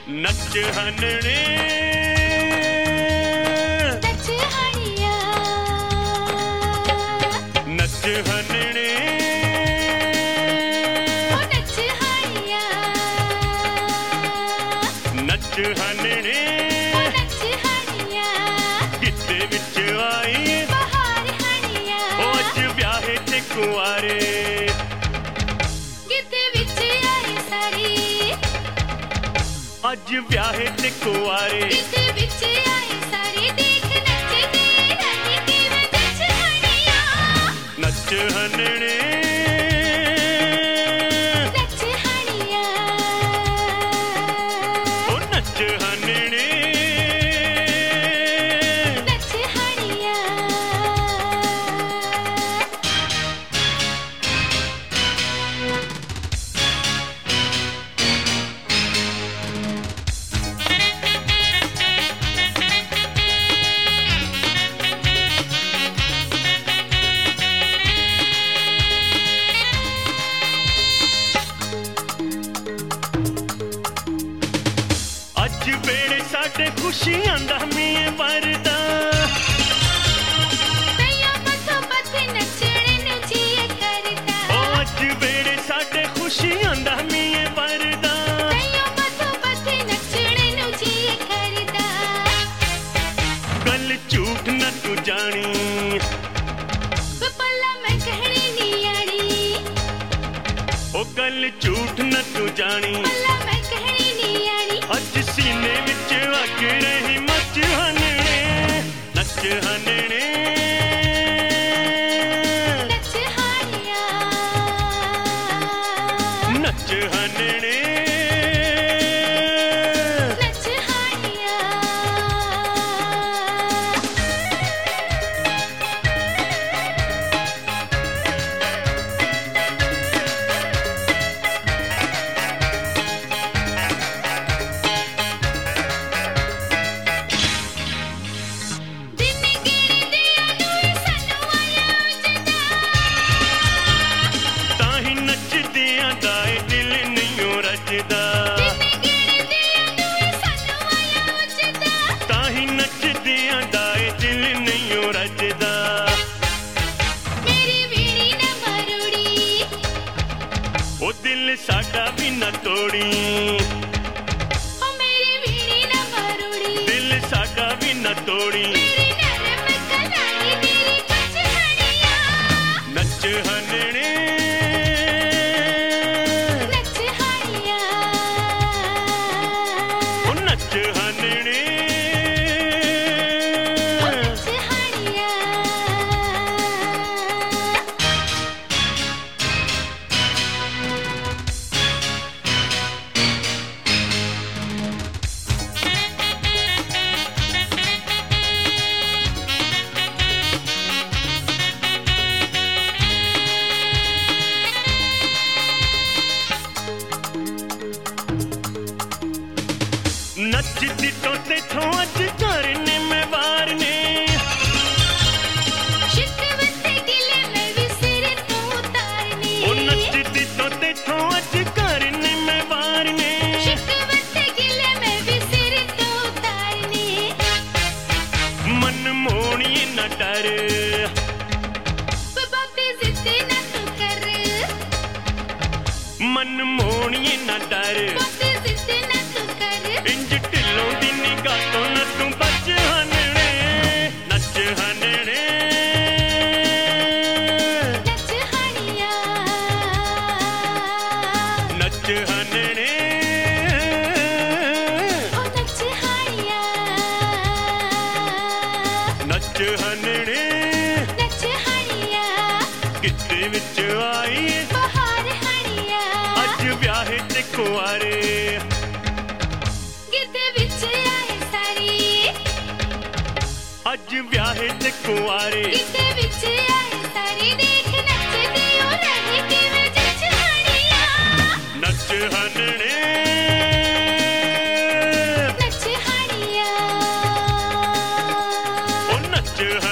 नच हनने नच हनिया नच हनने ओ नच हनिया नच हनने ओ नच हनिया गिद्दे विच आई बहार हनिया ओ अज ब्याहे ते कुआरे गिद्दे विच आई सारी अज ब्याहे ते कुआरे गिद्दे विच आई सारी देख नचदे रानी किवें नच हनिया नच हनने नच हनिया ओ नच हनने नच हनिया अज वेड़े साडे खुशियां दा मींह वरदा तैयां मथों पथ नचणे नूं जी करदा ओ अज वेड़े साडे खुशियां दा मींह वरदा तैयां मथों पथ नचणे नूं जी करदा गल झूठ न तू जानी पल्ला मैं कहणी नी आड़ी ओ गल झूठ न तू जानी पल्ला मैं कहणी नी आड़ी अज सीने विच अग रही मच हनने नच हनने नच हानिया नच हनने नच हानिया दिन गिणदियां नूं सानू आया उजदा ताही नचदियां दा ए दिल नहीं रजदा दिन गिणदियां नूं सानू आया उजदा ताही नचदियां दा ए दिल नहीं रजदा मेरी वीणी न मरुड़ी ओ दिल साडा भी न तोड़ी ओ मेरी वीणी न मरुड़ी दिल साडा भी न तोड़ी मेरी नरम कलाई तेरी कुछ हनिया नच हनने नच हनिया ओ नच हनने ओ नच हनिया नचदी तो तेथों अज करने मैं वारने शिकवते गिले मैं विसिर तू उतारने ओ नचदी तो तेथों अज करने मैं वारने शिकवते गिले मैं विसिर तू उतारने मन मोहनी न डर बाबे जिद न तू कर मन मोहनी न डर बाबे जिद न तू कर इंज ढिलों दी निगाह तो न तू बच हनने नच हनने नच हनिया नच हनने ओ नच हनिया नच हनने नच हनिया गिद्दे विच आई बहार हनिया अज ब्याहे ते कुआरे गिद्दे विच आए सारी अज ब्याहे ते कुआरे गिद्दे विच आए सारी देख नचदे ओ रानी किवें जच हनिया नच हनने नच हनिया ओ नच